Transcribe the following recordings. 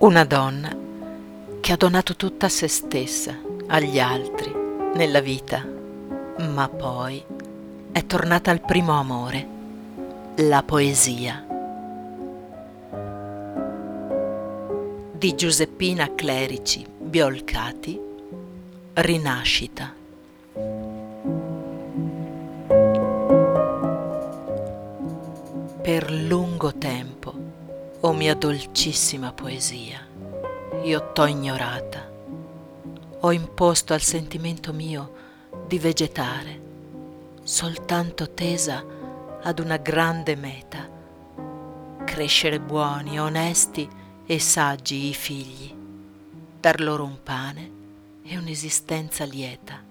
Una donna che ha donato tutta se stessa agli altri nella vita, ma poi è tornata al primo amore, la poesia. Di Giuseppina Clerici Biolcati, Rinascita. Per lungo tempo, o mia dolcissima poesia, io t'ho ignorata, ho imposto al sentimento mio di vegetare, soltanto tesa ad una grande meta, crescere buoni, onesti e saggi i figli, dar loro un pane e un'esistenza lieta.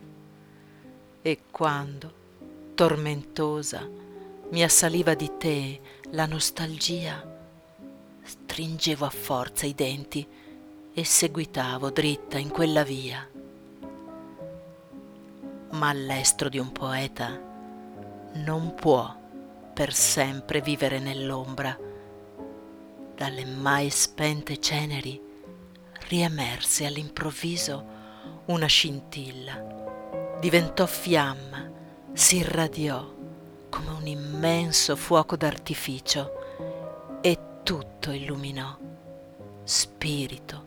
E quando, tormentosa, mi assaliva di te la nostalgia, stringevo a forza i denti e seguitavo dritta in quella via. Ma l'estro di un poeta non può per sempre vivere nell'ombra. Dalle mai spente ceneri riemerse all'improvviso una scintilla, diventò fiamma, si irradiò come un immenso fuoco d'artificio e tutto illuminò, spirito,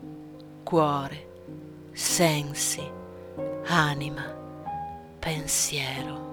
cuore, sensi, anima, pensiero.